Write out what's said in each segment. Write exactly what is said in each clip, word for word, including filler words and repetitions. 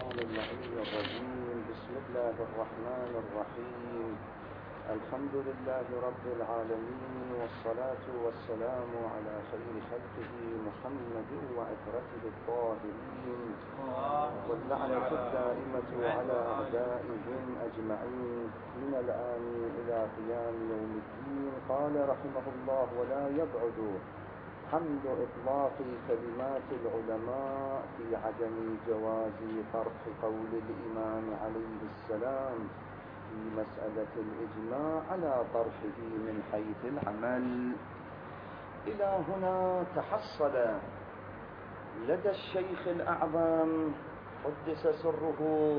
الشيطان اللعين الرجيم. بسم الله الرحمن الرحيم. الحمد لله رب العالمين، والصلاة والسلام على خير خلقه محمد وعترته الطاهرين، واللعنة الدائمة على أعدائهم أجمعين من الآن إلى قيام يوم الدين. قال رحمه الله: ولا يبعد حمل إطلاق كلمات العلماء في عدم جواز طرح قول الإمام عليه السلام في مسألة الإجماع على طرحه من حيث العمل. إلى هنا تحصل لدى الشيخ الأعظم قدس سره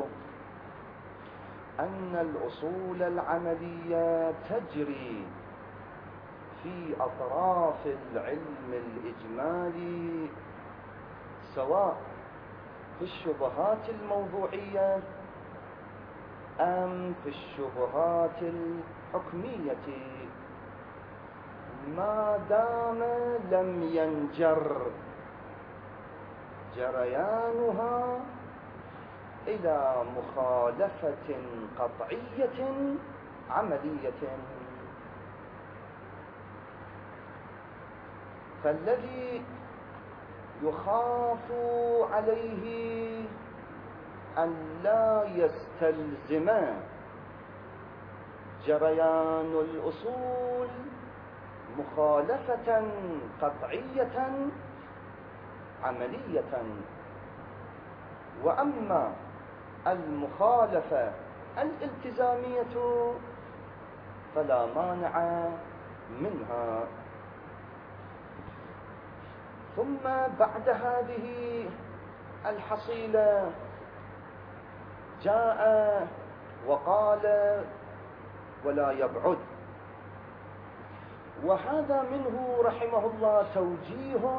أن الأصول العملية تجري في أطراف العلم الإجمالي، سواء في الشبهات الموضوعية أم في الشبهات الحكمية، ما دام لم ينجر جريانها إلى مخالفة قطعية عملية. فالذي يخاف عليه أن لا يستلزم جريان الأصول مخالفة قطعية عملية، وأما المخالفة الالتزامية فلا مانع منها. ثم بعد هذه الحصيلة جاء وقال: ولا يبعد. وهذا منه رحمه الله توجيه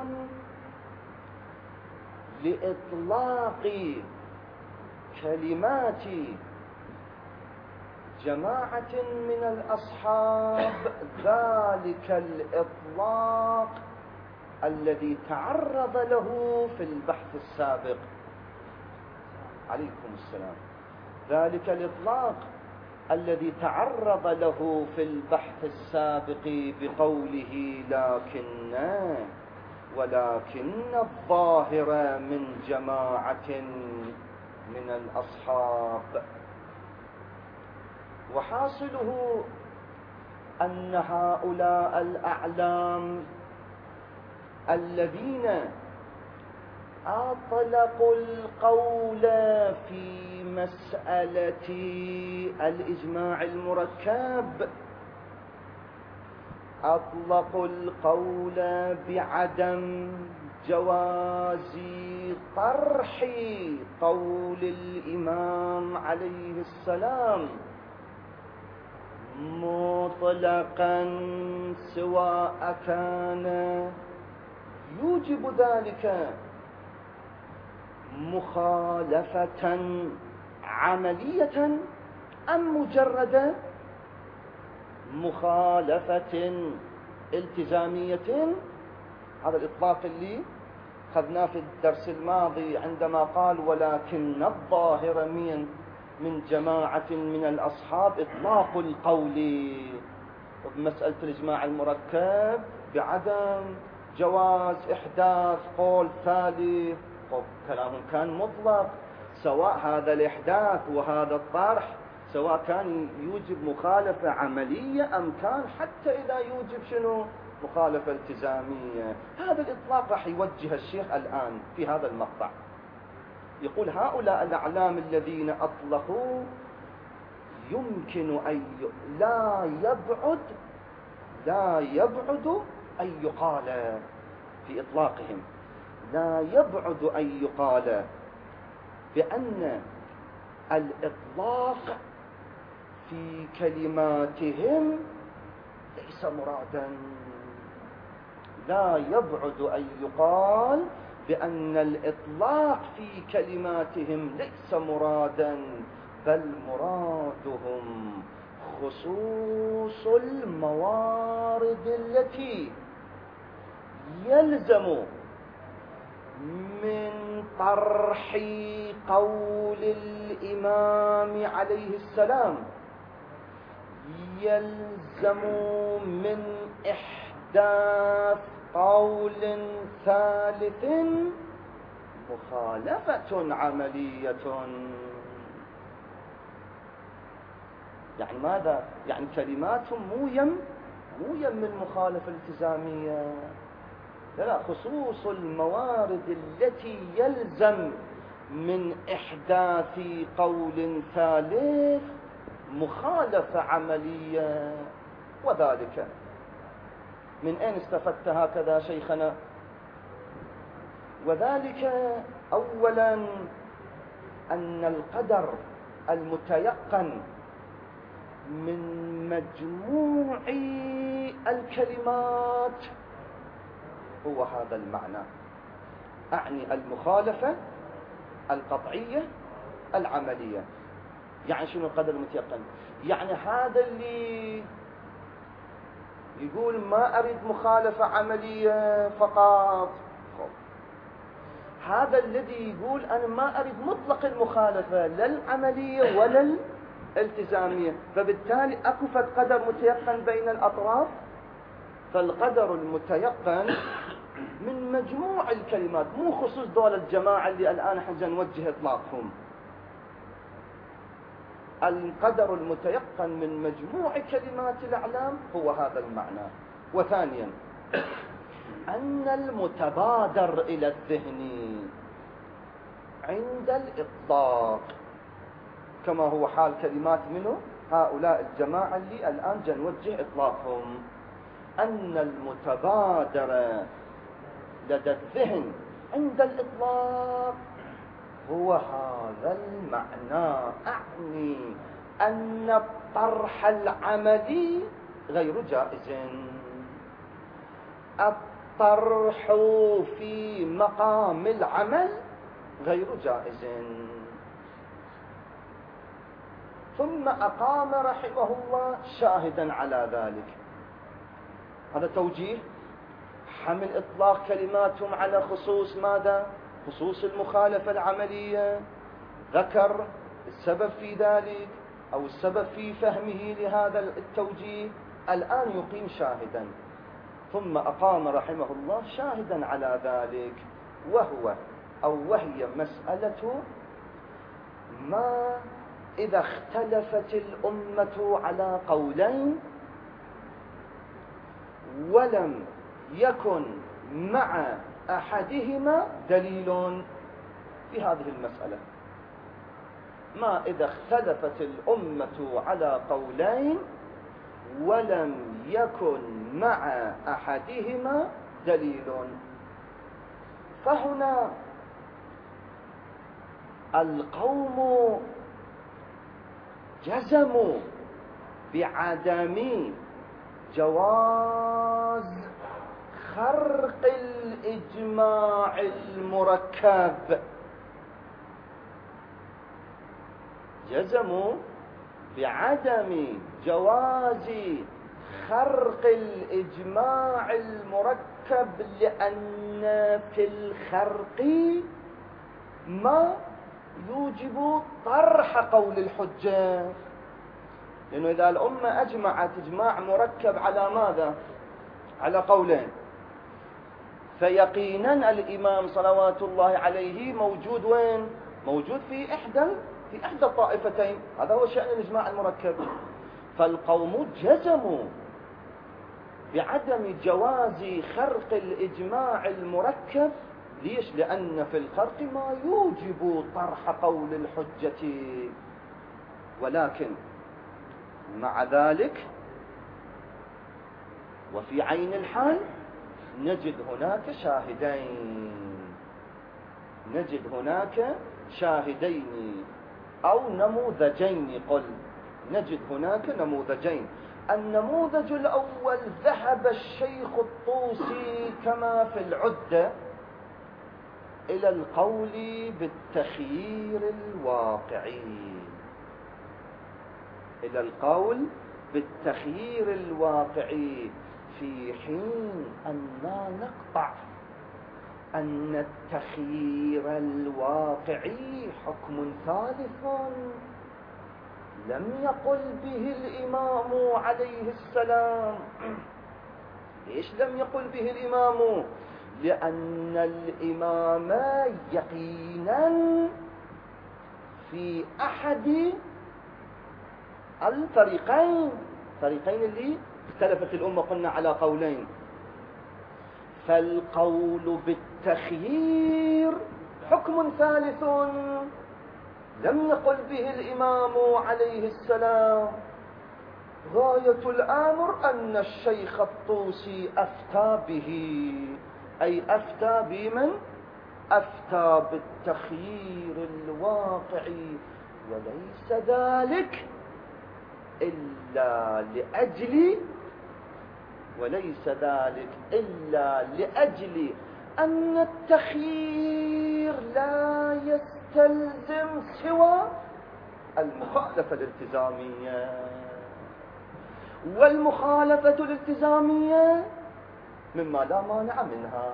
لإطلاق كلمات جماعة من الأصحاب ذلك الإطلاق الذي تعرض له في البحث السابق. عليكم السلام. ذلك الإطلاق الذي تعرض له في البحث السابق بقوله: لكن ولكن الظاهر من جماعة من الأصحاب. وحاصله أن هؤلاء الأعلام الذين أطلقوا القول في مسألة الإجماع المركب أطلقوا القول بعدم جواز طرح قول الإمام عليه السلام مطلقا، سواء كان يوجب ذلك مخالفة عملية أم مجرد مخالفة التزامية. هذا الإطلاق اللي أخذناه في الدرس الماضي عندما قال: ولكن الظاهر من من جماعة من الأصحاب إطلاق القول بمسألة الإجماع المركب بعدم جواز إحداث قول ثالث. كلامهم كان مطلق، سواء هذا الإحداث وهذا الطرح سواء كان يوجب مخالفة عملية أم كان حتى إذا يوجب شنو مخالفة التزامية. هذا الإطلاق راح يوجه الشيخ الآن في هذا المقطع. يقول: هؤلاء الأعلام الذين أطلقوا يمكن أن لا يبعد لا يبعد أن يقال في إطلاقهم لا يبعد أن يقال بأن الإطلاق في كلماتهم ليس مرادا. لا يبعد أن يقال بأن الإطلاق في كلماتهم ليس مرادا، بل مرادهم خصوص الموارد التي يلزم من طرح قول الإمام عليه السلام يلزم من إحداث قول ثالث مخالفة عملية. يعني ماذا؟ يعني كلماتهم مو يم مو يم من مخالفة التزامية، لا لا، خصوص الموارد التي يلزم من إحداث قول ثالث مخالفة عملية. وذلك من أين استفدت هكذا شيخنا؟ وذلك أولا أن القدر المتيقن من مجموع الكلمات هو هذا المعنى، أعني المخالفة القطعية العملية. يعني شنو القدر المتيقن؟ يعني هذا اللي يقول ما أريد مخالفة عملية فقط، هذا الذي يقول أنا ما أريد مطلق المخالفة لا العملية ولا الالتزامية، فبالتالي أكفت قدر متيقن بين الأطراف. فالقدر المتيقن من مجموع الكلمات، مو خصوص دول الجماعة اللي الآن احنا نوجه إطلاقهم. القدر المتيقن من مجموع كلمات الأعلام هو هذا المعنى. وثانيا أن المتبادر إلى الذهن عند الإطلاق كما هو حال كلمات منه هؤلاء الجماعة اللي الآن جنوجه إطلاقهم، أن المتبادر لدى الذهن عند الإطلاق هو هذا المعنى، أعني أن الطرح العملي غير جائز. الطرح في مقام العمل غير جائز. ثم أقام رحمه الله شاهدا على ذلك. هذا توجيه حمل إطلاق كلماتهم على خصوص ماذا؟ خصوص المخالفة العملية. ذكر السبب في ذلك أو السبب في فهمه لهذا التوجيه، الآن يقيم شاهدا. ثم أقام رحمه الله شاهدا على ذلك، وهو أو وهي مسألة ما إذا اختلفت الأمة على قولين ولم يكن مع أحدهما دليل في هذه المسألة. ما إذا اختلفت الأمة على قولين ولم يكن مع أحدهما دليل، فهنا القوم جزموا بعدم جواز خرق الإجماع المركب، جزموا بعدم جواز خرق الإجماع المركب، لأن في الخرق ما يوجب طرح قول الحجة. لأنه إذا الأمة أجمعت إجماع مركب على ماذا؟ على قولين، فيقينا الإمام صلوات الله عليه موجود وين؟ موجود في إحدى في إحدى الطائفتين، هذا هو شأن الإجماع المركب. فالقوم جزموا بعدم جواز خرق الإجماع المركب. ليش؟ لأن في الخرق ما يوجب طرح قول الحجة. ولكن مع ذلك وفي عين الحال نجد هناك شاهدين، نجد هناك شاهدين أو نموذجين. قل نجد هناك نموذجين. النموذج الأول ذهب الشيخ الطوسي كما في العدة إلى القول بالتخيير الواقعي، إلى القول بالتخيير الواقعي، في حين أننا نقطع أن التخيير الواقعي حكم ثالث لم يقل به الإمام عليه السلام. ليش لم يقل به الإمام؟ لأن الإمام يقينا في أحد الفريقين فريقين اللي اختلفت الأمة قلنا على قولين، فالقول بالتخيير حكم ثالث لم يقل به الإمام عليه السلام. غاية الأمر أن الشيخ الطوسي أفتى به، أي أفتى بمن؟ أفتى بالتخيير الواقعي، وليس ذلك إلا لأجل وليس ذلك إلا لأجل أن التخيير لا يستلزم سوى المخالفة الالتزامية، والمخالفة الالتزامية مما لا مانع منها.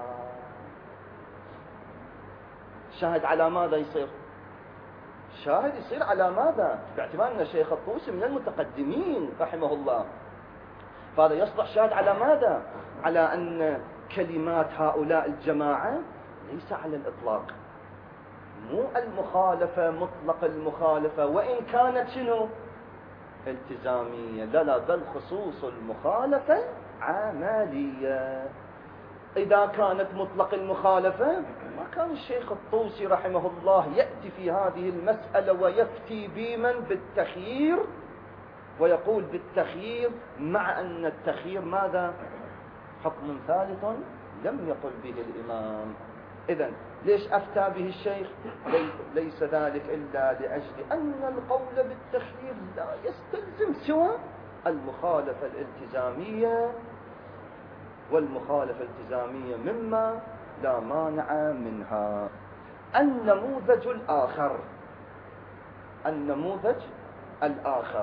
شاهد على ماذا يصير؟ شاهد يصير على ماذا؟ باعتبار أن الشيخ الطوسي من المتقدمين رحمه الله، فهذا يصلح شاهد على ماذا؟ على أن كلمات هؤلاء الجماعة ليس على الإطلاق، مو المخالفة مطلق المخالفة وإن كانت شنو؟ التزامية، لا لا، بل خصوص المخالفة عملية. إذا كانت مطلق المخالفة ما كان الشيخ الطوسي رحمه الله يأتي في هذه المسألة ويفتي بمن؟ بالتخيير، ويقول بالتخيير مع أن التخيير ماذا؟ حكم ثالث لم يقل به الإمام. إذن ليش أفتى به الشيخ؟ ليس ذلك إلا لأجل أن القول بالتخيير لا يستلزم سوى المخالفة الالتزامية، والمخالفة الالتزامية مما لا مانع منها. النموذج الآخر النموذج الآخر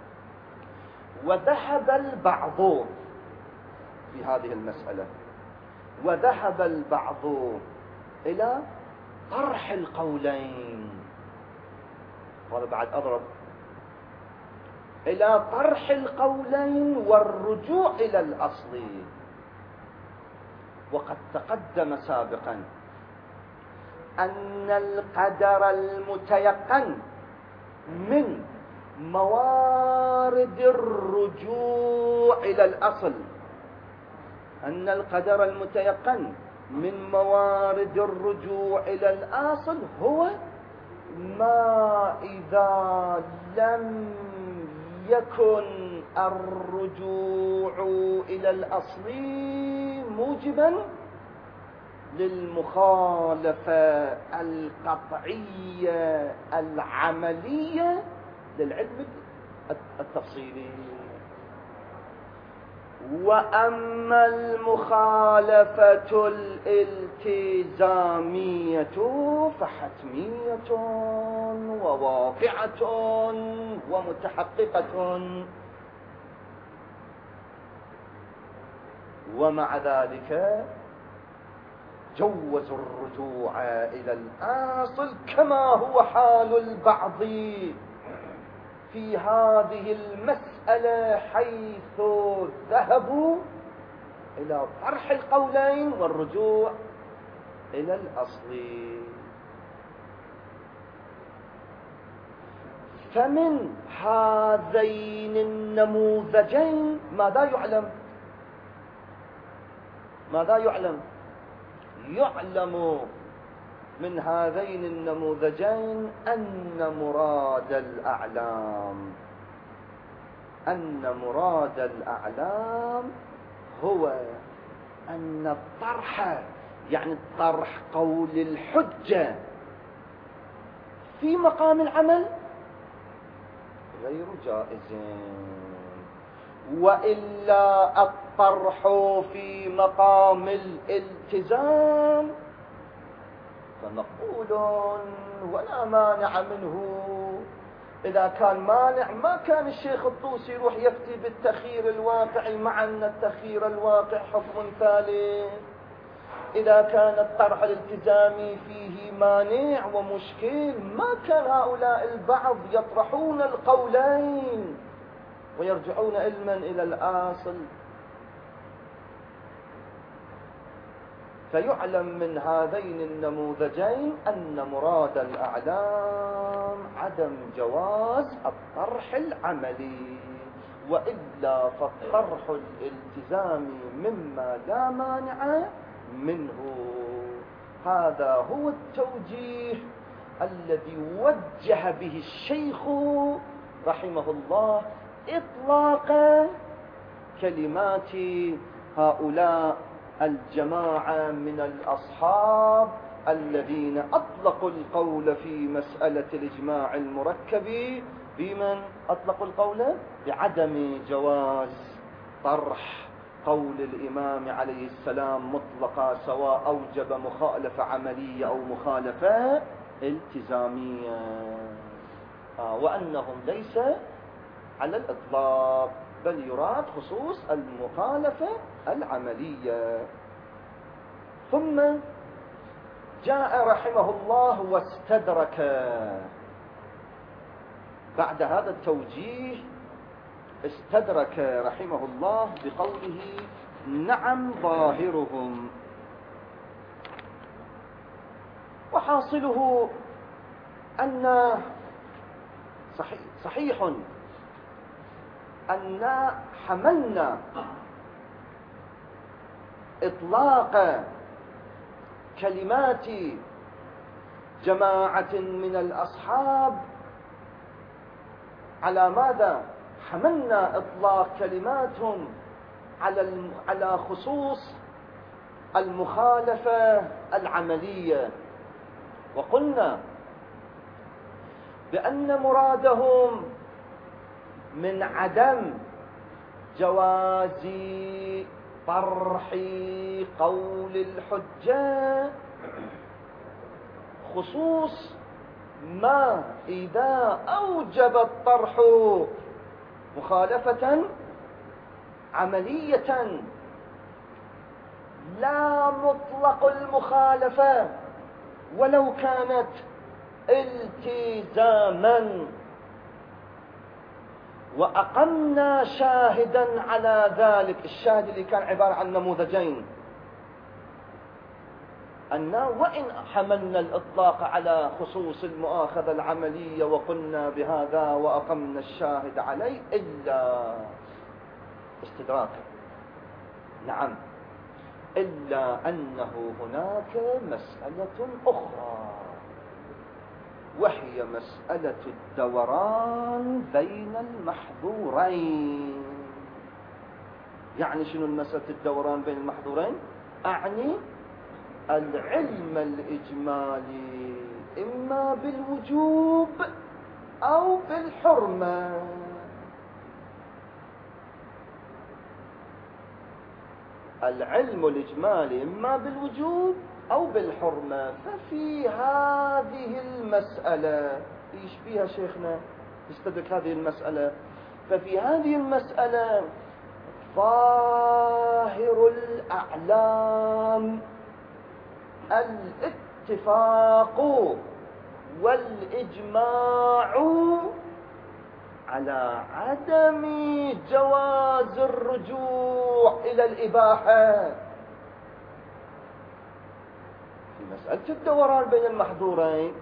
وذهب البعض في هذه المسألة وذهب البعض إلى طرح القولين، وهذا بعد أضرب، إلى طرح القولين والرجوع إلى الأصل. وقد تقدم سابقا أن القدر المتيقن من موارد الرجوع إلى الأصل أن القدر المتيقن من موارد الرجوع إلى الأصل هو ما إذا لم يكن الرجوع إلى الأصل موجبا للمخالفة القطعية العملية للعلم التفصيلي. وأما المخالفة الالتزامية فحتمية وواقعة ومتحققة، ومع ذلك جوزوا الرجوع إلى الأصل كما هو حال البعض في هذه المسألة، حيث ذهبوا إلى طرح القولين والرجوع إلى الأصل. فمن هذين النموذجين ماذا يعلم؟ ماذا يعلم؟ يعلم من هذين النموذجين أن مراد الأعلام أن مراد الأعلام هو أن الطرح، يعني الطرح قول الحجة في مقام العمل غير جائز، وإلا الطرح في مقام الالتزام فمقبول ولا مانع منه. إذا كان مانع ما كان الشيخ الطوسي يروح يفتي بالتخيير الواقعي، مع أن التخيير الواقع حكم ثالث. إذا كان الطرح الالتزامي فيه مانع ومشكل ما كان هؤلاء البعض يطرحون القولين ويرجعون علما إلى الأصل. فيعلم من هذين النموذجين أن مراد الأعلام عدم جواز الطرح العملي، وإلا فالطرح الالتزامي مما لا مانع منه. هذا هو التوجيه الذي وجه به الشيخ رحمه الله إطلاق كلمات هؤلاء الجماعة من الأصحاب الذين أطلقوا القول في مسألة الإجماع المركب بمن أطلقوا القول بعدم جواز طرح قول الإمام عليه السلام مطلقا، سواء أوجب مخالفة عملية أو مخالفة التزامية، آه وأنهم ليس على الإطلاق بل يراد خصوص المخالفة العملية. ثم جاء رحمه الله واستدرك بعد هذا التوجيه، استدرك رحمه الله بقوله نعم ظاهرهم. وحاصله أن صحيح, صحيح أن حملنا إطلاق كلمات جماعة من الأصحاب على ماذا؟ حملنا إطلاق كلماتهم على على خصوص المخالفة العملية، وقلنا بأن مرادهم من عدم جواز طرح قول الحجة خصوص ما إذا أوجب الطرح مخالفة عملية لا مطلق المخالفة ولو كانت التزاما. وأقمنا شاهدا على ذلك، الشاهد اللي كان عبارة عن نموذجين، أن وإن حملنا الإطلاق على خصوص المؤاخذة العملية وقلنا بهذا وأقمنا الشاهد عليه، إلا استدراكا نعم إلا أنه هناك مسألة أخرى، وهي مسألة الدوران بين المحظورين. يعني شنو المسألة الدوران بين المحظورين؟ أعني العلم الإجمالي إما بالوجوب أو بالحرمة. العلم الإجمالي إما بالوجوب أو بالحرمة. ففي هذه المسألة إيش فيها شيخنا استدرك هذه المسألة؟ ففي هذه المسألة ظاهر الأعلام الاتفاق والإجماع على عدم جواز الرجوع إلى الإباحة في مسألة الدوران بين المحظورين.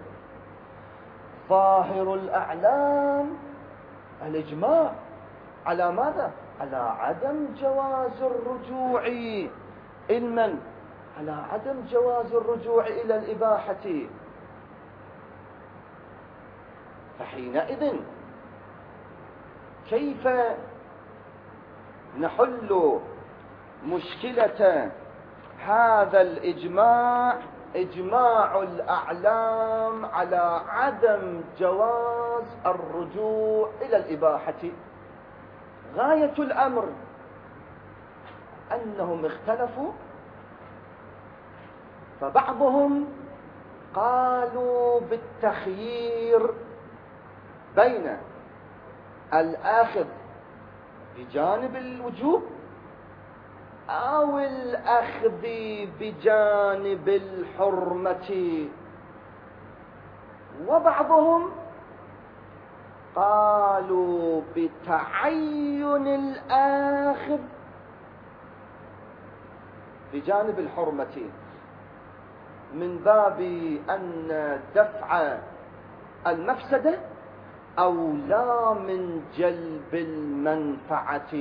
ظاهر الأعلام الإجماع على ماذا؟ على عدم جواز الرجوع إلمن على عدم جواز الرجوع إلى الإباحة. فحينئذ كيف نحل مشكلة هذا الإجماع، إجماع الأعلام على عدم جواز الرجوع إلى الإباحة؟ غاية الأمر أنهم اختلفوا، فبعضهم قالوا بالتخيير بين الآخذ بجانب الوجوب أو الأخذ بجانب الحرمة. وبعضهم قالوا بتعين الآخذ بجانب الحرمة من باب أن دفع المفسدة أولى من جلب المنفعة.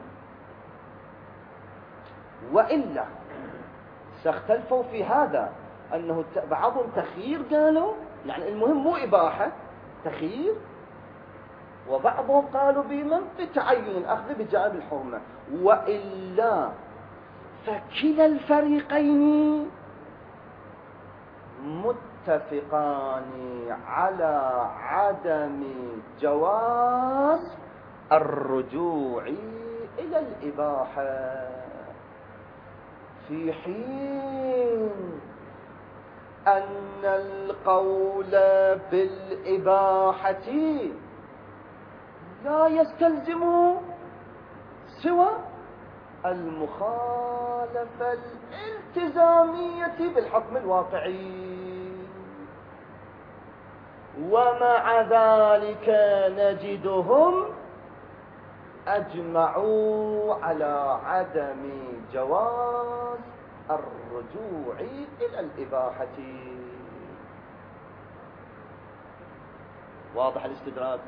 وإلا ساختلفوا في هذا، أنه بعضهم تخيير قالوا، يعني المهم مو إباحة، تخيير. وبعضهم قالوا بمن بتعين الأخذ بجانب الحرمة. وإلا فكلا الفريقين متفقان على عدم جواز الرجوع إلى الإباحة، في حين أن القول بالإباحة لا يستلزم سوى المخالفة الالتزامية بالحكم الواقعي. ومع ذلك نجدهم أجمعوا على عدم جواز الرجوع إلى الإباحة. واضح الاستدراك؟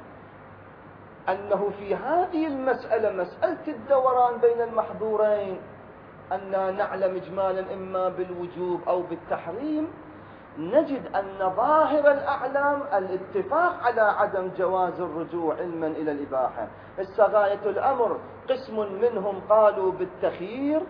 أنه في هذه المسألة، مسألة الدوران بين المحظورين، أننا نعلم إجمالا إما بالوجوب أو بالتحريم، نجد أن ظاهر الأعلام الاتفاق على عدم جواز الرجوع علما إلى الإباحة. غاية الأمر قسم منهم قالوا بالتخيير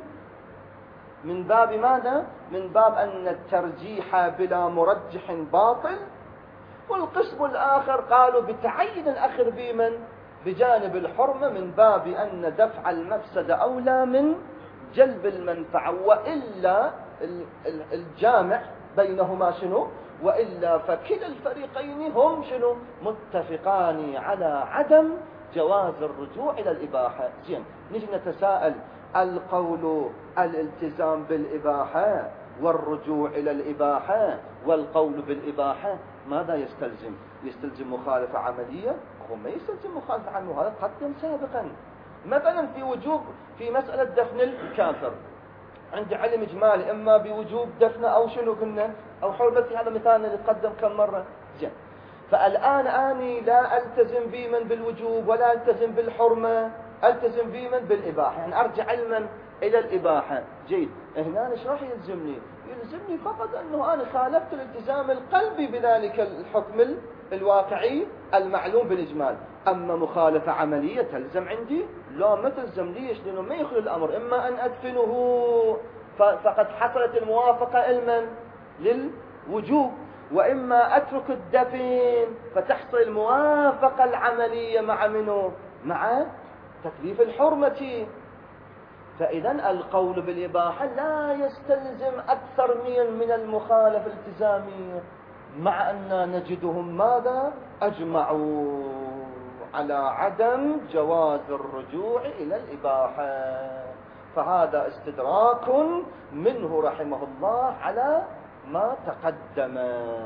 من باب ماذا؟ من باب أن الترجيح بلا مرجح باطل. والقسم الآخر قالوا بتعين الأخذ بمن؟ بجانب الحرمة، من باب أن دفع المفسدة أولى من جلب المنفعة. وإلا الجامع بينهما شنو؟ وإلا فكلا الفريقين هم شنو؟ متفقان على عدم جواز الرجوع إلى الإباحة. زين، نجي نتساءل، القول الالتزام بالإباحة والرجوع إلى الإباحة والقول بالإباحة ماذا يستلزم؟ يستلزم مخالفة عملية؟ هو ما يستلزم مخالفة عملية، هذا قدم سابقا. مثلا في وجوب في مسألة دفن الكافر، عندي علم إجمالي إما بوجوب دفنه أو شنو قلنا أو حرمته، هذا مثالنا اللي تقدم كم مرة. زين، فالآن أني لا ألتزم بمن بالوجوب ولا ألتزم بالحرمة، ألتزم بمن بالإباحة، يعني أرجع علما إلى الإباحة. جيد، هنا إيش راح يلزمني؟ يلزمني فقط أنه أنا خالفت الالتزام القلبي بذلك الحكم الواقعي المعلوم بالإجمال. أما مخالفة عملية تلزم عندي؟ لا، ما تلزم. ليش؟ لأنه ما يخلو الأمر، إما أن أدفنه فقد حصلت الموافقة علما للوجوب، وإما أترك الدفن فتحصل الموافقة العملية مع منه؟ مع تكليف الحرمة. فإذا القول بالإباحة لا يستلزم أكثر من من المخالفة الالتزامية، مع أن نجدهم ماذا؟ أجمعوا على عدم جواز الرجوع إلى الإباحة. فهذا استدراك منه رحمه الله على ما تقدم.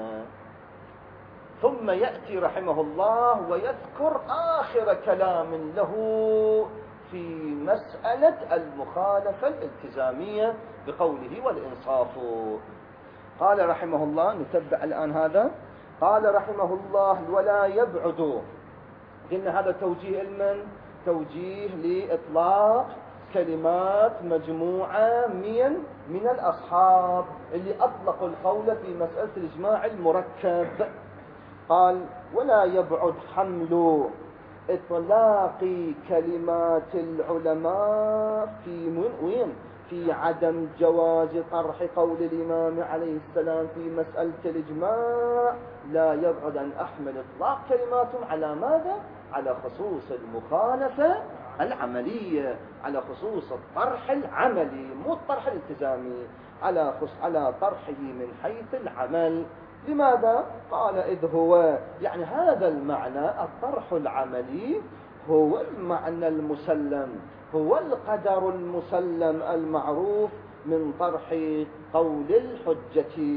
ثم يأتي رحمه الله ويذكر آخر كلام له في مسألة المخالفة الالتزامية بقوله والإنصاف. قال رحمه الله، نتبع الآن هذا، قال رحمه الله: ولا يبعد. قلنا هذا توجيه علما، توجيه لإطلاق كلمات مجموعة من من الأصحاب اللي أطلقوا القول في مسألة الإجماع المركب. قال: ولا يبعد حمل إطلاق كلمات العلماء في من وين في عدم جواز طرح قول الإمام عليه السلام في مسألة الإجماع. لا يبعد أن أحمل إطلاق كلماتهم على ماذا؟ على خصوص المخالفة العملية، على خصوص الطرح العملي، مو الطرح الالتزامي، على خص على طرحه من حيث العمل. لماذا؟ قال: إذ هو، يعني هذا المعنى الطرح العملي هو المعنى المسلم، هو القدر المسلم المعروف من طرح قول الحجة.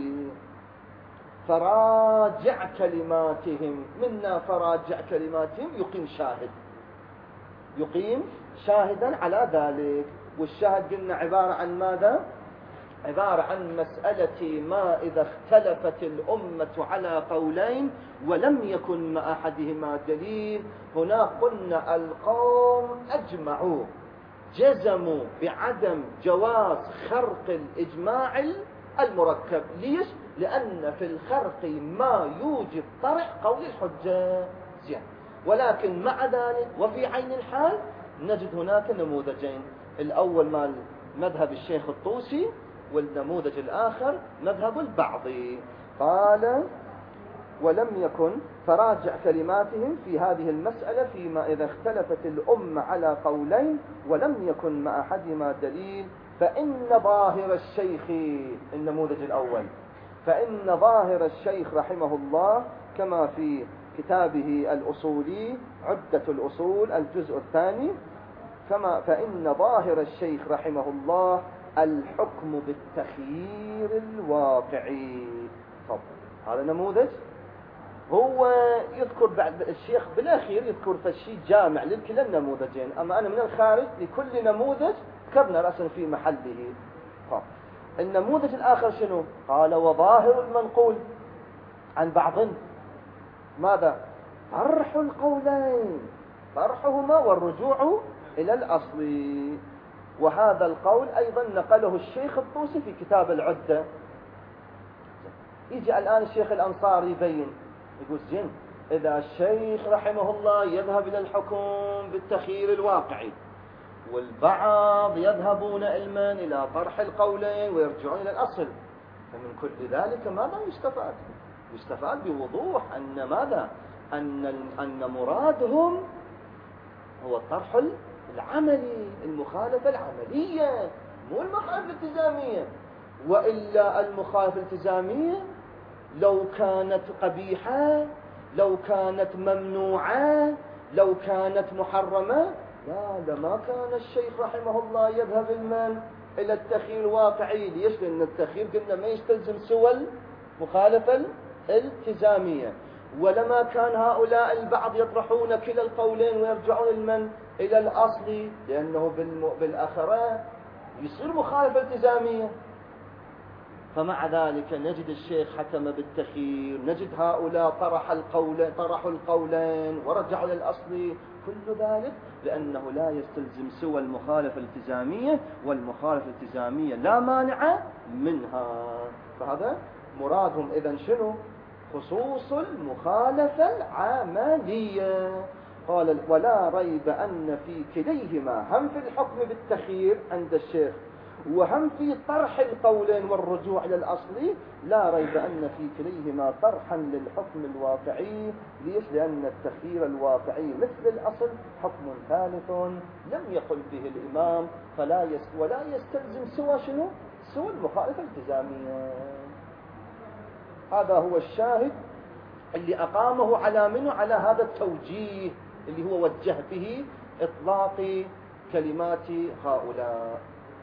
فراجع كلماتهم، منا فراجع كلماتهم يقيم شاهد، يقيم شاهدا على ذلك. والشاهد قلنا عبارة عن ماذا؟ عبارة عن مسألة ما إذا اختلفت الأمة على قولين ولم يكن مع أحدهما دليل. هنا قلنا القوم أجمعوا جزموا بعدم جواز خرق الإجماع المركب. ليش؟ لأن في الخرق ما يوجب طرح قول الحجة. زين. ولكن مع ذلك وفي عين الحال نجد هناك نموذجين، الأول مال مذهب الشيخ الطوسي، والنموذج الآخر مذهب البعضي. قال ولم يكن فراجع كلماتهم في هذه المسألة فيما إذا اختلفت الأمة على قولين ولم يكن مع أحدهما دليل، فإن ظاهر الشيخ، النموذج الأول، فإن ظاهر الشيخ رحمه الله كما في كتابه الأصولي عدة الأصول الجزء الثاني، كما فإن ظاهر الشيخ رحمه الله الحكم بالتخيير الواقعي. طب هذا نموذج هو يذكر بعد الشيخ بالأخير يذكر فالشيء جامع لكلا النموذجين، أما أنا من الخارج لكل نموذج ذكرنا رأسا في محله. طب النموذج الآخر شنو؟ قال وظاهر المنقول عن بعض ماذا؟ طرح القولين، طرحهما والرجوع إلى الأصل. وهذا القول أيضا نقله الشيخ الطوسي في كتاب العدة. يجي الآن الشيخ الأنصاري يبين يقول زين، إذا الشيخ رحمه الله يذهب إلى الحكم بالتخيير الواقعي والبعض يذهبون علما إلى طرح القولين ويرجعون إلى الأصل، فمن كل ذلك ماذا يستفاد؟ يستفاد بوضوح أن ماذا؟ أن أن مرادهم هو الطرح العملي، المخالفة العملية، مو المخالفة الالتزامية. وإلا المخالفة الالتزامية لو كانت قبيحة، لو كانت ممنوعة، لو كانت محرمة، لا لما كان الشيخ رحمه الله يذهب المن إلى التخيير الواقعي. ليش؟ لأن التخيير قلنا ما يستلزم سوى المخالفة الالتزامية. ولما كان هؤلاء البعض يطرحون كلا القولين ويرجعون المن إلى الأصل، لأنه بالآخرة يصير مخالفة التزامية. فمع ذلك نجد الشيخ حكم بالتخيير، نجد هؤلاء طرح القول طرحوا القولين ورجعوا للأصل، كل ذلك لأنه لا يستلزم سوى المخالفة الالتزامية، والمخالفة الالتزامية لا مانع منها. فهذا مرادهم إذن شنو؟ خصوص المخالفة العملية. قال ولا ريب أن في كليهما، هم في الحكم بالتخيير عند الشيخ وهم في طرح القولين والرجوع إلى الأصل، لا ريب أن في كليهما طرحا للحكم الواقعي. ليش؟ لأن التخيير الواقعي مثل الأصل حكم ثالث لم يقل به الإمام، فلا يست ولا يستلزم سوى شنو؟ سوى المخالفة الالتزامية. هذا هو الشاهد اللي أقامه على منه على هذا التوجيه اللي هو وجه به إطلاق كلمات هؤلاء.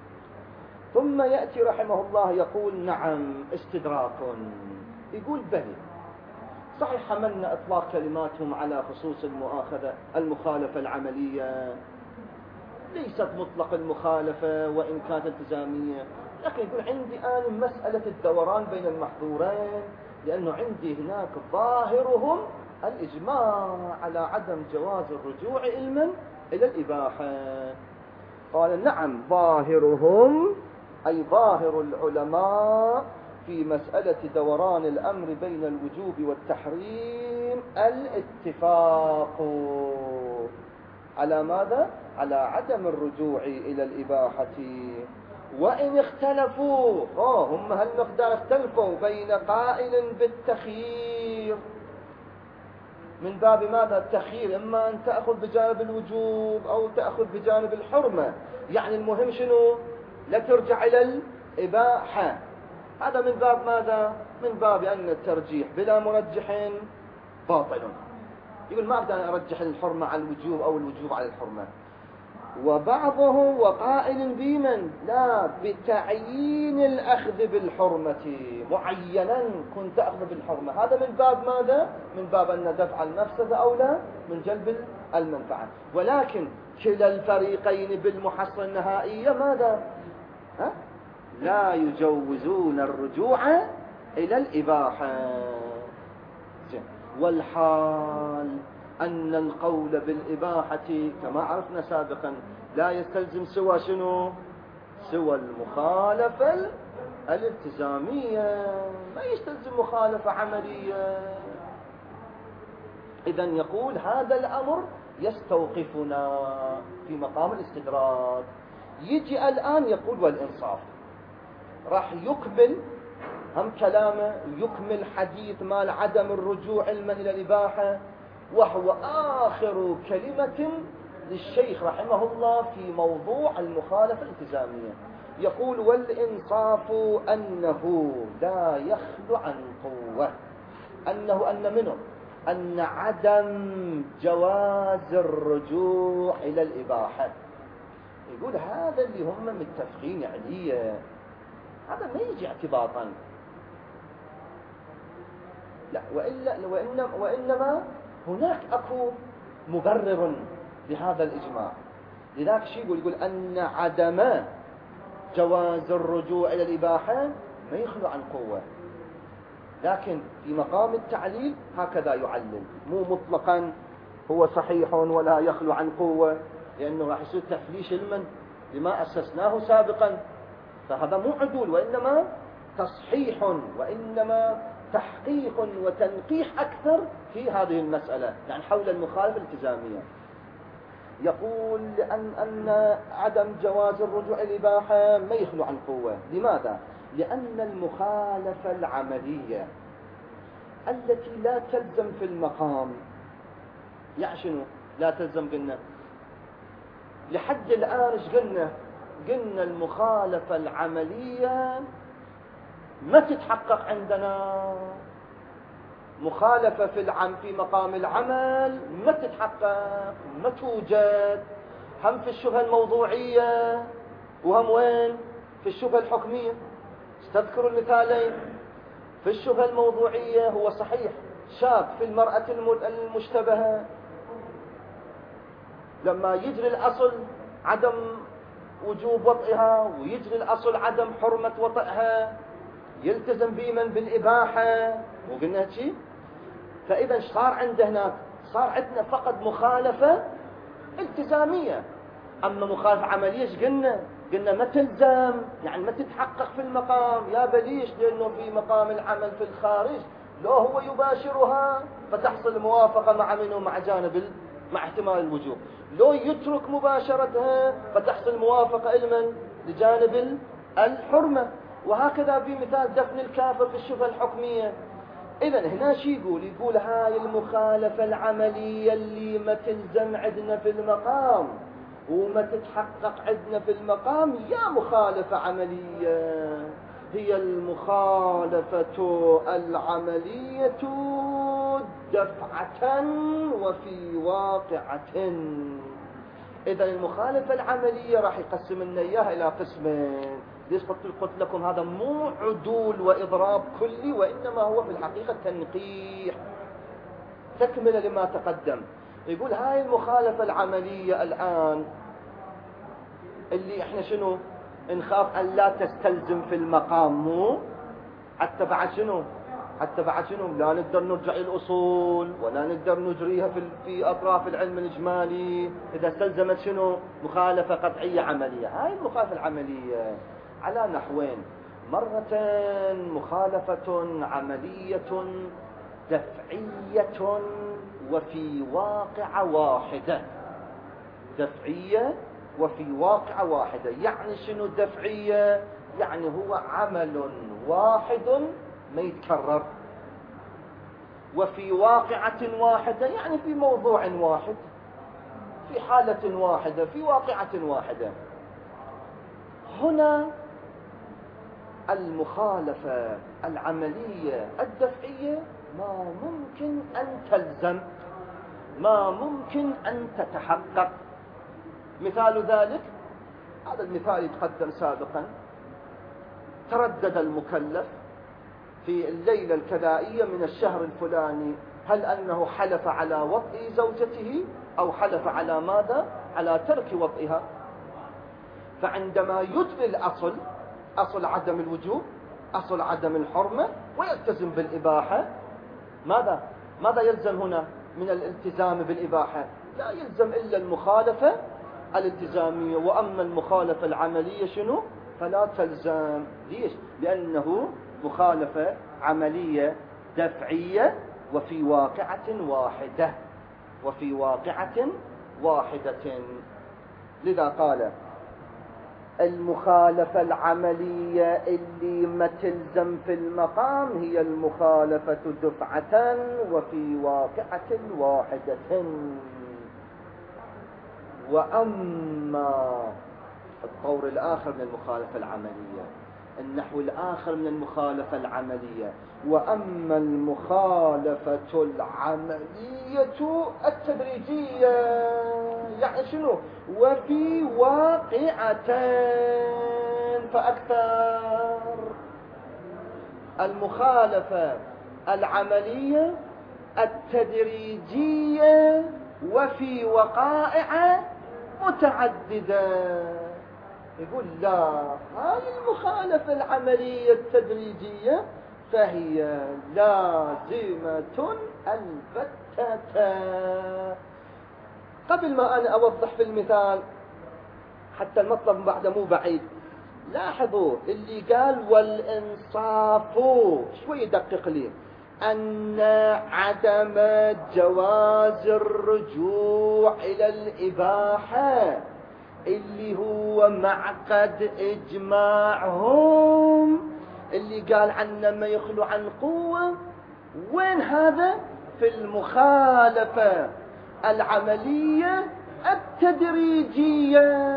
ثم يأتي رحمه الله يقول نعم استدراك، يقول بلي صحيح حملنا إطلاق كلماتهم على خصوص المؤاخذة المخالفة العملية، ليست مطلق المخالفة وإن كانت التزامية، لكن يقول عندي أنا مسألة الدوران بين المحظورين، لأنه عندي هناك ظاهرهم الإجماع على عدم جواز الرجوع علما إلى الإباحة. قال نعم ظاهرهم أي ظاهر العلماء في مسألة دوران الأمر بين الوجوب والتحريم الاتفاق على ماذا؟ على عدم الرجوع إلى الإباحة. وإن اختلفوا أوه هم هالمقدار اختلفوا بين قائل بالتخيير من باب ماذا؟ التخيير، إما أن تأخذ بجانب الوجوب أو تأخذ بجانب الحرمة، يعني المهم شنو؟ لا ترجع إلى الإباحة. هذا من باب ماذا؟ من باب أن الترجيح بلا مرجح باطل. يقول ما أقدر أرجح الحرمة على الوجوب أو الوجوب على الحرمة. وبعضه وقائل بمن لا بتعيين الأخذ بالحرمة معينا كنت أخذ بالحرمة، هذا من باب ماذا؟ من باب أن دفع المفسدة أولى من جلب المنفعة. ولكن كلا الفريقين بالمحصلة النهائية ماذا؟ ها؟ لا يجوزون الرجوع إلى الإباحة. والحال أن القول بالإباحة كما عرفنا سابقا لا يستلزم سوى شنو؟ سوى المخالفة الالتزامية، ما يستلزم مخالفة عملية. إذن يقول هذا الأمر يستوقفنا في مقام الاستدراك. يجي الآن يقول والإنصاف، راح يكمل هم كلامه، يكمل حديث مال عدم الرجوع علما إلى الإباحة، وهو آخر كلمة للشيخ رحمه الله في موضوع المخالفة الالتزامية. يقول والإنصاف أنه لا يخلو عن قوة، أنه أن منه أن عدم جواز الرجوع إلى الإباحة. يقول هذا اللي هم متفقين عليه، هذا ما يجي اعتباطا، لا وإلا وإنما, وإنما هناك أكو مبرر لهذا الإجماع. لذلك شيء يقول يقول أن عدم جواز الرجوع إلى الإباحة ما يخلو عن قوة، لكن في مقام التعليل هكذا يعلل، مو مطلقا هو صحيح ولا يخلو عن قوة، لأنه راح يصير تفليش المن لما أسسناه سابقا، فهذا مو عدول وإنما تصحيح وإنما تحقيق وتنقيح أكثر في هذه المسألة، يعني حول المخالفة الالتزامية. يقول لأن أن عدم جواز الرجوع إلى الإباحة ما يخلو عن قوة. لماذا؟ لأن المخالفة العملية التي لا تلزم في المقام، يعني شنو لا تلزم؟ قلنا لحد الآن ايش قلنا؟ قلنا المخالفة العملية ما تتحقق عندنا، مخالفة في العم في مقام العمل ما تتحقق، ما توجد، هم في الشبهة الموضوعية وهم وين؟ في الشبهة الحكمية. استذكروا المثالين. في الشبهة الموضوعية هو صحيح شاك في المرأة المشتبهة، لما يجري الأصل عدم وجوب وطئها ويجري الأصل عدم حرمة وطئها يلتزم بمن بالإباحة، وقلنا شيء. فإذا صار عندنا هناك صار عندنا فقط مخالفة التزامية، أما مخالفة عملية ايش قلنا؟ قلنا ما تلزم، يعني ما تتحقق في المقام، يا بليش، لأنه في مقام العمل في الخارج لو هو يباشرها فتحصل موافقة مع منه مع جانب مع احتمال الوجوب، لو يترك مباشرتها فتحصل موافقة لمن؟ لجانب الحرمة. وهكذا في مثال دفن الكافر في الشبهة الحكمية. إذن هنا شي يقول؟ يقول هاي المخالفة العملية اللي ما تلزم عندنا في المقام وما تتحقق عندنا في المقام يا مخالفة عملية، هي المخالفة العملية دفعة وفي واقعة. إذن المخالفة العملية راح يقسم لنا إياها إلى قسمين. ليش قلت لكم هذا مو عدول وإضراب كلي، وإنما هو في الحقيقة تنقيح تكملة لما تقدم. يقول هاي المخالفة العملية الآن اللي احنا شنو نخاف أن لا تستلزم في المقام، مو حتى بعد شنو حتى بعد شنو لا نقدر نرجع إلى الأصول ولا نقدر نجريها في في أطراف العلم الإجمالي إذا استلزمت شنو مخالفة قطعية عملية. هاي المخالفة العملية على نحوين: مرة مخالفة عملية دفعية وفي واقعة واحدة، دفعية وفي واقعة واحدة. يعني شنو دفعية؟ يعني هو عمل واحد ما يتكرر، وفي واقعة واحدة يعني في موضوع واحد في حالة واحدة في واقعة واحدة. هنا المخالفة العملية الدفعية ما ممكن أن تلزم، ما ممكن أن تتحقق، مثال ذلك، هذا المثال يتقدم سابقا، تردد المكلف في الليلة الكذائية من الشهر الفلاني، هل أنه حلف على وطئ زوجته أو حلف على ماذا؟ على ترك وطئها. فعندما يدري الأصل، أصل عدم الوجوب، أصل عدم الحرمة، ويلتزم بالإباحة، ماذا؟ ماذا يلزم هنا من الالتزام بالإباحة؟ لا يلزم إلا المخالفة الالتزامية، وأما المخالفة العملية شنو؟ فلا تلزم. ليش؟ لأنه مخالفة عملية دفعية وفي واقعة واحدة، وفي واقعة واحدة. لذا قال المخالفة العملية اللي ما تلزم في المقام هي المخالفة دفعة وفي واقعة واحدة. وأما الطور الآخر من المخالفة العملية، النحو الآخر من المخالفة العملية، وأما المخالفة العملية التدريجية، يعني شنو؟ وفي واقعتين فأكثر. المخالفة العملية التدريجية وفي وقائع متعددة. يقول لا، هذه المخالفة العملية التدريجية فهي لازمة البتة. قبل ما أنا أوضح في المثال، حتى المطلب بعد مو بعيد، لاحظوا اللي قال والإنصاف شوي يدقق لي أن عدم جواز الرجوع إلى الإباحة اللي هو معقد إجماعهم، اللي قال عنا ما يخلو عن قوة، وين هذا؟ في المخالفة العملية التدريجية.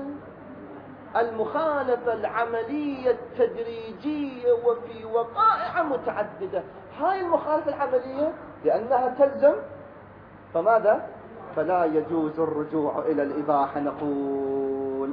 المخالفة العملية التدريجية وفي وقائع متعددة. هاي المخالفة العملية لأنها تلزم، فماذا؟ فلا يجوز الرجوع إلى الإباحة نقول.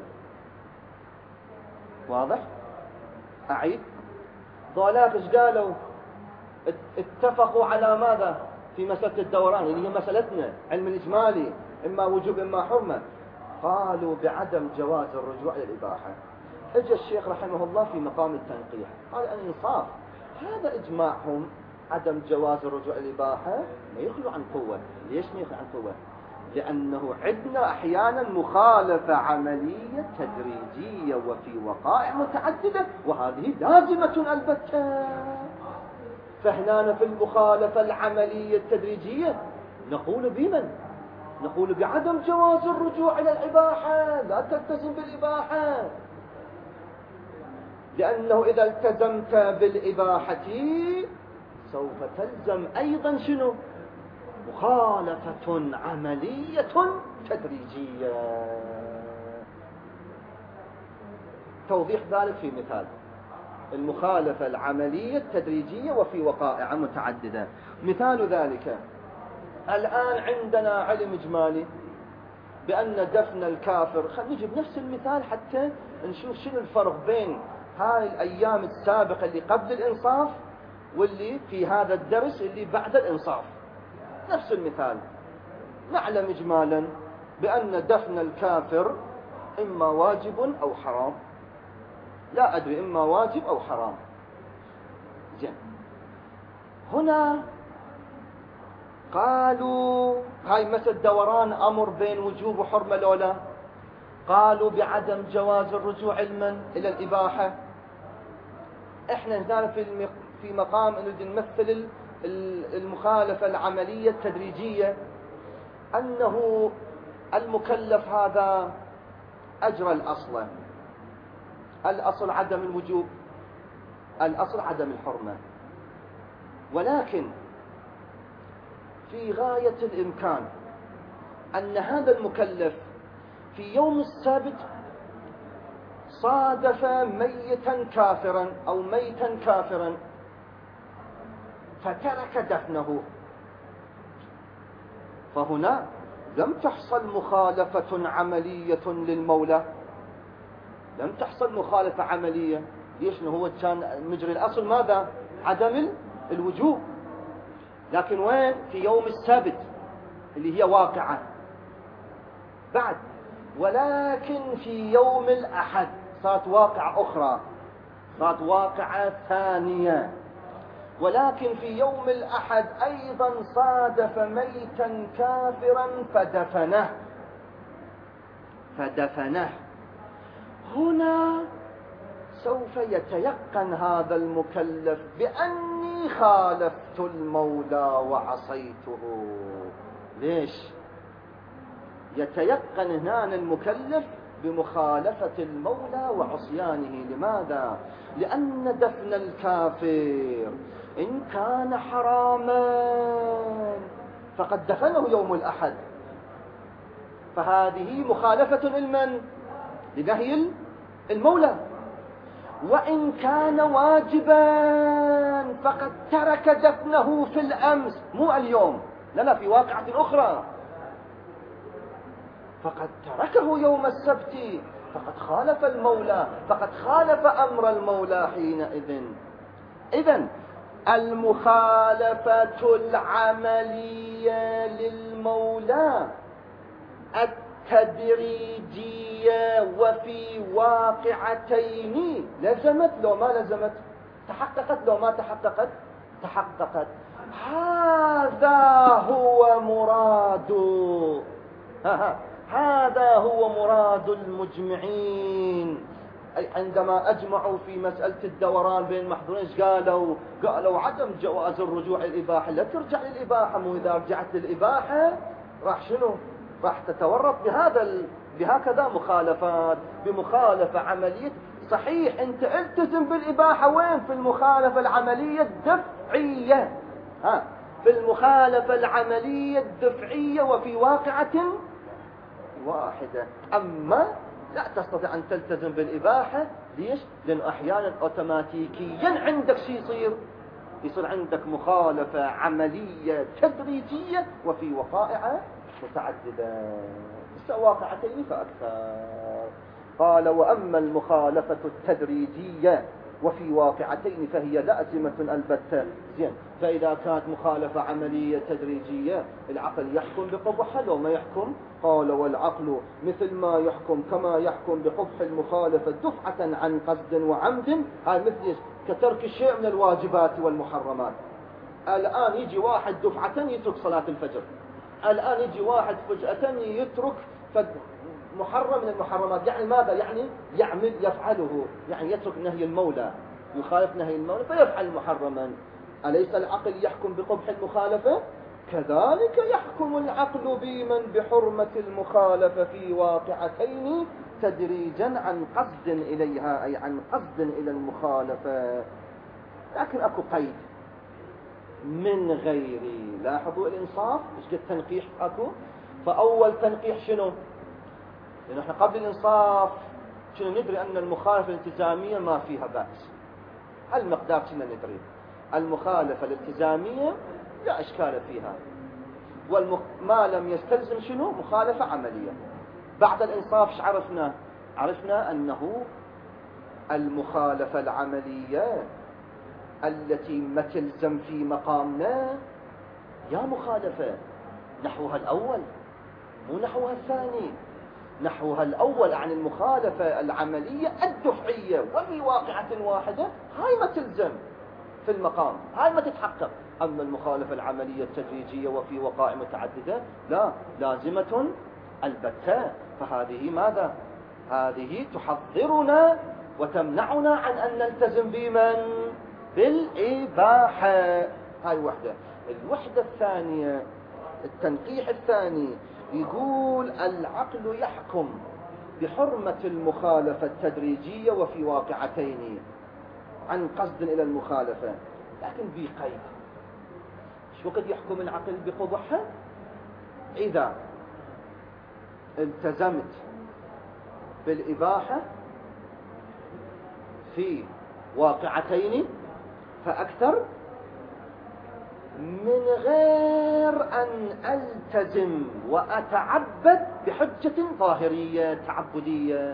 واضح؟ أعيد. ضلاف إيش قالوا؟ اتفقوا على ماذا في مسألة الدوران اللي هي مسألتنا علم الإجمالي، إما وجوب إما حرمة. قالوا بعدم جواز الرجوع إلى الإباحة. اجى الشيخ رحمه الله في مقام التنقيح قال الإنصاف، هذا إجماعهم عدم جواز الرجوع إلى الإباحة ما يخلو عن قوة. ليش ما يخلو عن قوة؟ لأنه عندنا أحيانا مخالفة عملية تدريجية وفي وقائع متعددة، وهذه لازمة البتة. فهنا في المخالفة العملية التدريجية نقول بمن؟ نقول بعدم جواز الرجوع إلى الإباحة، لا تلتزم بالإباحة، لأنه إذا التزمت بالإباحة سوف تلزم أيضا شنو؟ مخالفة عملية تدريجية. توضيح ذلك في مثال المخالفة العملية التدريجية وفي وقائع متعددة. مثال ذلك الآن عندنا علم إجمالي بأن دفن الكافر، خلينا نجيب نفس المثال حتى نشوف شنو الفرق بين هاي الأيام السابقة اللي قبل الإنصاف واللي في هذا الدرس اللي بعد الإنصاف. نفس المثال، نعلم إجمالا بأن دفن الكافر إما واجب أو حرام، لا أدري إما واجب أو حرام. زين، هنا قالوا هاي مثل دوران أمر بين وجوب وحرمة لولا، قالوا بعدم جواز الرجوع علما إلى الإباحة. إحنا هنا في في مقام نريد نمثل المخالفة العملية التدريجية، أنه المكلف هذا أجرى الأصل، الأصل عدم الوجوب، الأصل عدم الحرمة، ولكن في غاية الإمكان أن هذا المكلف في يوم السبت صادف ميتا كافرا أو ميتا كافرا فترك دفنه، فهنا لم تحصل مخالفة عملية للمولى، لم تحصل مخالفة عملية. ليش؟ هو كان مجري الأصل ماذا؟ عدم الوجوب. لكن وين؟ في يوم السبت اللي هي واقعة بعد. ولكن في يوم الأحد صارت واقعة أخرى، صارت واقعة ثانية. ولكن في يوم الأحد أيضا صادف ميتا كافرا فدفنه فدفنه هنا سوف يتيقن هذا المكلف بأني خالفت المولى وعصيته. ليش؟ يتيقن هنا المكلف بمخالفة المولى وعصيانه. لماذا؟ لأن دفن الكافر إن كان حراما فقد دفنه يوم الأحد، فهذه مخالفة لمن؟ لنهي المولى. وإن كان واجبا فقد ترك دفنه في الأمس، مو اليوم، لا لا، في واقعة أخرى، فقد تركه يوم السبت، فقد خالف المولى، فقد خالف أمر المولى حينئذ. إذن المخالفة العملية للمولى التدريجية وفي واقعتين لزمت لو ما لزمت، تحققت لو ما تحققت تحققت. هذا هو مراد ها ها هذا هو مراد المجمعين. أي عندما أجمعوا في مسألة الدوران بين محظورين قالوا قالوا عدم جواز الرجوع للإباحة. لا ترجع للإباحة، مو إذا رجعت للإباحة راح شنو؟ راح تتورط بهذا ال... بهكذا مخالفات، بمخالفة عملية. صحيح أنت التزم بالإباحة، وين؟ في المخالفة العملية الدفعية، ها في المخالفة العملية الدفعية وفي واقعة واحدة. أما لا تستطيع أن تلتزم بالإباحة. ليش؟ لأنه أحيانا أوتوماتيكيا عندك شيء يصير يصير عندك مخالفة عملية تدريجية وفي وقائع متعددة، واقعتين فأكثر. قال وأما المخالفة التدريجية وفي واقعتين فهي لازمة البتة. زين، فإذا كانت مخالفة عملية تدريجية العقل يحكم بقبحها لو ما يحكم؟ قال والعقل مثل ما يحكم كما يحكم بقبح المخالفة دفعة عن قصد وعمد. هاي مثل كترك الشيء من الواجبات والمحرمات. الآن يجي واحد دفعة يترك صلاة الفجر، الآن يجي واحد فجأة يترك محرم من المحرمات. يعني ماذا؟ يعني يعمل يفعله، يعني يترك نهي المولى، يخالف نهي المولى فيفعل محرما. أليس العقل يحكم بقبح المخالفة؟ كذلك يحكم العقل بمن بحرمة المخالفة في واقعتين تدريجا عن قصد إليها، أي عن قصد إلى المخالفة. لكن أكو قيد من غير. لاحظوا الإنصاف إيش قد تنقيح أكو. فأول تنقيح شنو؟ لأنه احنا قبل الإنصاف شنو ندري؟ أن المخالفة الالتزامية ما فيها بأس. هالمقدار شنو ندري؟ المخالفة الالتزامية لا إشكال فيها، وما لم يستلزم شنو؟ مخالفة عملية. بعد الإنصاف ايش عرفنا؟ عرفنا أنه المخالفة العملية التي ما تلزم في مقامنا يا مخالفة نحوها الأول مو نحوها الثاني. نحوها الأول عن المخالفة العملية الدفعية وفي واقعة واحدة، هاي ما تلزم في المقام، هاي ما تتحقق. أما المخالفة العملية التدريجية وفي وقائع متعددة لا، لازمة البتة. فهذه ماذا؟ هذه تحضرنا وتمنعنا عن أن نلتزم بمن؟ بالإباحة. هاي وحدة. الوحدة الثانية، التنقيح الثاني، يقول العقل يحكم بحرمة المخالفة التدريجية وفي واقعتين عن قصد إلى المخالفة، لكن بقيد. شو وقت يحكم العقل بقبحها؟ إذا التزمت بالإباحة في واقعتين فأكثر من غير أن ألتزم وأتعبد بحجة ظاهرية تعبدية،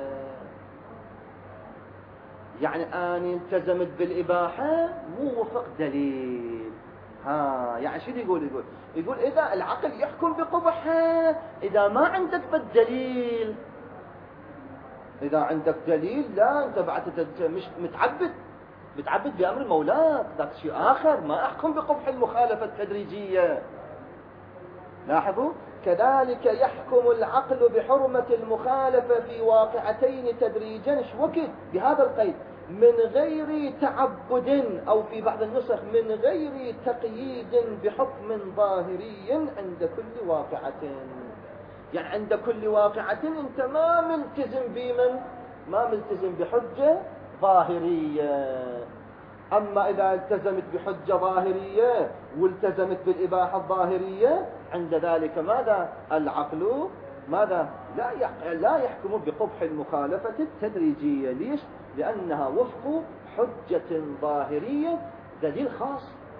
يعني أنا التزمت بالإباحة مو وفق دليل. ها يعني شو يقول يقول يقول إذا العقل يحكم بقبحها إذا ما عندك بالدليل. إذا عندك دليل لا أنت بعد مش متعبد، متعبد بأمر مولاك، ذاك شيء آخر. ما أحكم بقبح المخالفة التدريجية. لاحظوا كذلك يحكم العقل بحرمة المخالفة في واقعتين تدريجا شوكت بهذا القيد من غير تعبد، أو في بعض النسخ من غير تقييد بحكم ظاهري عند كل واقعة. يعني عند كل واقعة انت ما ملتزم بمن ما ملتزم بحجة ظاهرية. أما إذا التزمت بحجة ظاهرية والتزمت بالإباحة الظاهرية عند ذلك ماذا العقل ماذا لا لا يحكم بقبح المخالفة التدريجية. ليش؟ لأنها وفق حجة ظاهرية دليل خاص.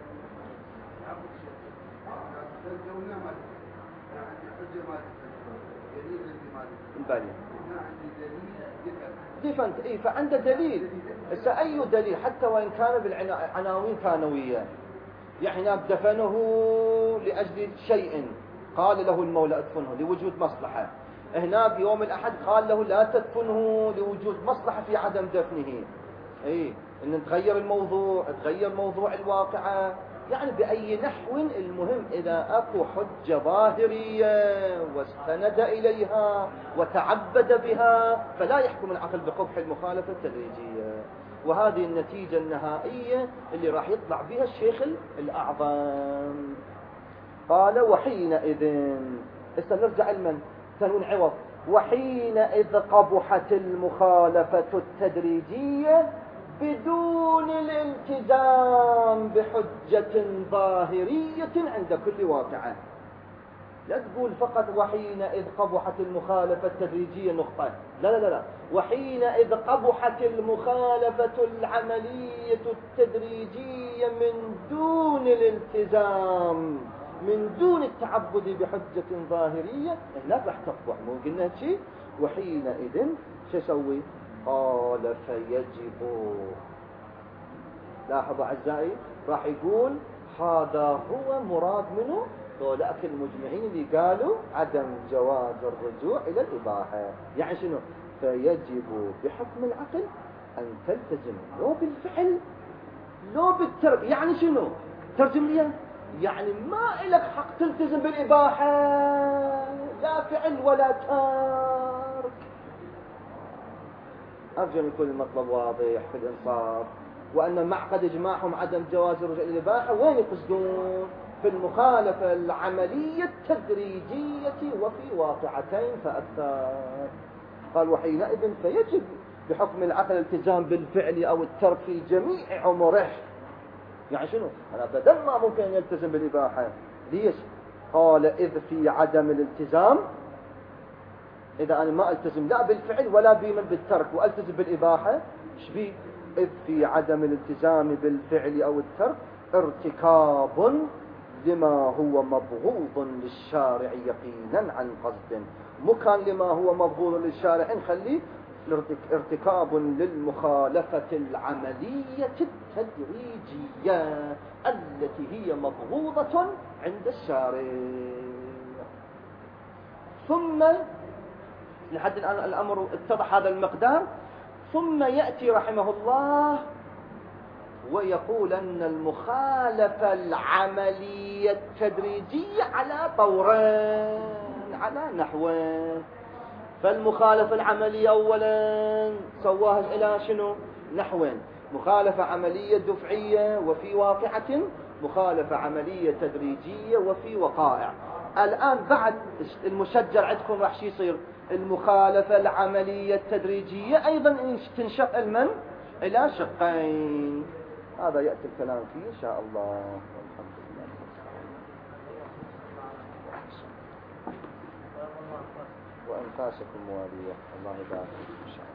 ديفنت إيه فعنده دليل. هسه أي دليل حتى وإن كان بالعناوين ثانوية، يعني هناك دفنه لأجل شيء قال له المولى ادفنه لوجود مصلحة، هناك يوم الأحد قال له لا تدفنه لوجود مصلحة في عدم دفنه. إيه إن تغير الموضوع تغير موضوع الواقعة، يعني بأي نحو. المهم إذا أكو حجة ظاهرية واستند إليها وتعبد بها فلا يحكم العقل بقبح المخالفة التدريجية. وهذه النتيجة النهائية اللي راح يطلع بها الشيخ الأعظم. قال وحينئذ استنرجع المن تنوين عوض وحينئذ قبحت المخالفة التدريجية بدون الالتزام بحجة ظاهرية عند كل واقعة. لا تقول فقط وحينئذ قبحت المخالفة التدريجية نقطة، لا لا لا وحينئذ قبحت المخالفة العملية التدريجية من دون الالتزام من دون التعبد بحجة ظاهرية. هناك راح تقبح. مو قلنا شيء وحينئذ شو سوي؟ قال فيجب. لاحظوا أعزائي راح يقول هذا هو مراد منه ذولاك المجمعين اللي قالوا عدم جواز الرجوع إلى الإباحة. يعني شنو؟ فيجب بحكم العقل أن تلتزم لو بالفعل لو بالترك. يعني شنو؟ ترجم لي يعني ما إلك حق تلتزم بالإباحة لا فعل ولا ترك. أرجو أن يكون المطلب واضح في الإنصاف. وأن معقد إجماعهم عدم جواز الرجوع إلى الإباحة وين يقصدون؟ في المخالفة العملية التدريجية وفي واقعتين فأكثر. قال وحينئذ فيجب بحكم العقل الالتزام بالفعل أو الترك في جميع عمره. يعني شنو؟ أنا بدل ما ممكن أن يلتزم بالإباحة. ليش؟ قال إذ في عدم الالتزام، إذا أنا ما ألتزم لا بالفعل ولا بمن بالترك وألتزم بالإباحة شبيه؟ إذ في عدم الالتزام بالفعل أو الترك ارتكاب لما هو مبغوض للشارع يقينا عن قصد. مكان لما هو مبغوض للشارع نخليه ارتكاب للمخالفة العملية التدريجية التي هي مبغوضة عند الشارع. ثم لحد الآن الأمر اتضح هذا المقدار. ثم يأتي رحمه الله ويقول أن المخالفة العملية التدريجية على طورين على نحوين. فالمخالفة العملية أولا سواها إلى شنو؟ نحوين: مخالفة عملية دفعية وفي واقعة، مخالفة عملية تدريجية وفي وقائع. الآن بعد المشجر عندكم راح شي يصير؟ المخالفة العملية التدريجية أيضا تنشق المن إلى شقين. هذا يأتي الكلام فيه إن شاء الله. الحمد لله. وأنفاسكم موالية. الله يبارك إن شاء الله.